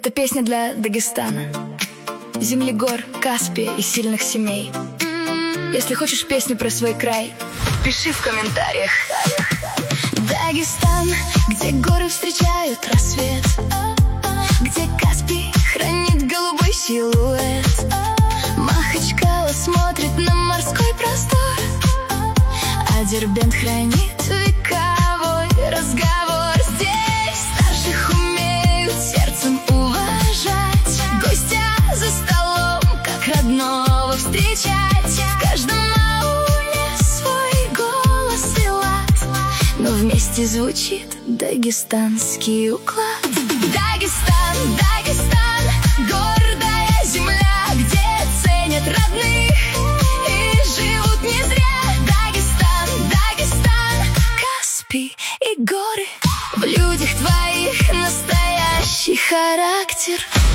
Это песня для Дагестана, земли гор, Каспия и сильных семей. Если хочешь песню про свой край, пиши в комментариях. Дагестан, где горы встречают рассвет, где Каспий хранит голубой силуэт, Махачкала смотрит на морской простор, а Дербент хранит вековой разговор. Здесь старших умеют сердцем уважать, гостя за столом как родного встречать. В каждом ауле свой голос и лад, но вместе звучит дагестанский уклад. Дагестан, Дагестан, гордая земля, где ценят родных и живут не зря. Дагестан, Дагестан, Каспий и горы, в людях твоих настоящий характер.